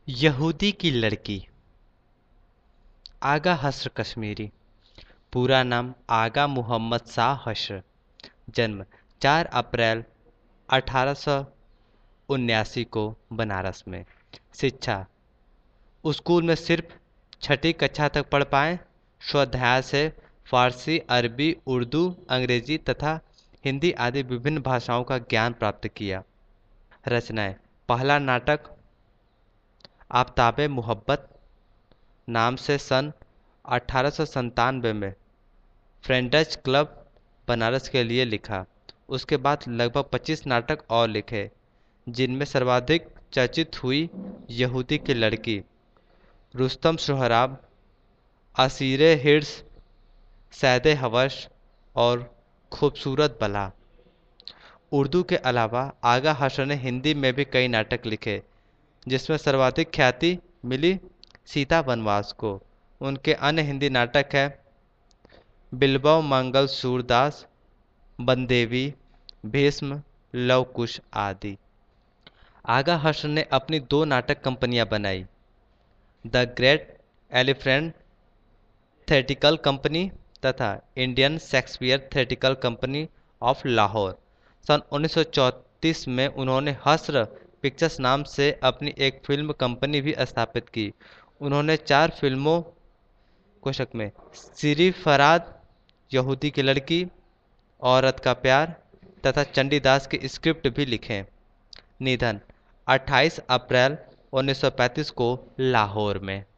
यहूदी की लड़की। आगा हस्र कश्मीरी। पूरा नाम आगा मोहम्मद शाह हस्र। जन्म 4 अप्रैल 1879 को बनारस में। शिक्षा स्कूल में सिर्फ छठी कक्षा तक पढ़ पाए। स्वाध्याय से फारसी, अरबी, उर्दू, अंग्रेजी तथा हिंदी आदि विभिन्न भाषाओं का ज्ञान प्राप्त किया। रचनाएं। पहला नाटक आफताबे मोहब्बत नाम से सन 1897 में फ्रेंडच क्लब बनारस के लिए लिखा। उसके बाद लगभग 25 नाटक और लिखे, जिनमें सर्वाधिक चर्चित हुई यहूदी की लड़की, रुस्तम सोहराब, असीरे हिर्स, सैदे हवश और खूबसूरत बला। उर्दू के अलावा आगा हसन ने हिंदी में भी कई नाटक लिखे, जिसमें सर्वाधिक ख्याति मिली सीता वनवास को। उनके अन्य हिंदी नाटक हैं बिल्बव मंगल सूरदास, बनदेवी, भीष्म, लवकुश आदि। आगा हसन ने अपनी 2 नाटक कंपनियां बनाई, the great elephant theatrical company तथा Indian Shakespeare theatrical company of Lahore. सन 1934 में उन्होंने हस्र पिक्चर्स नाम से अपनी एक फिल्म कंपनी भी स्थापित की। उन्होंने 4 फिल्मों कोशक में सिरी फराद, यहूदी की लड़की, औरत का प्यार तथा चंडीदास के स्क्रिप्ट भी लिखे। निधन 28 अप्रैल 1935 को लाहौर में।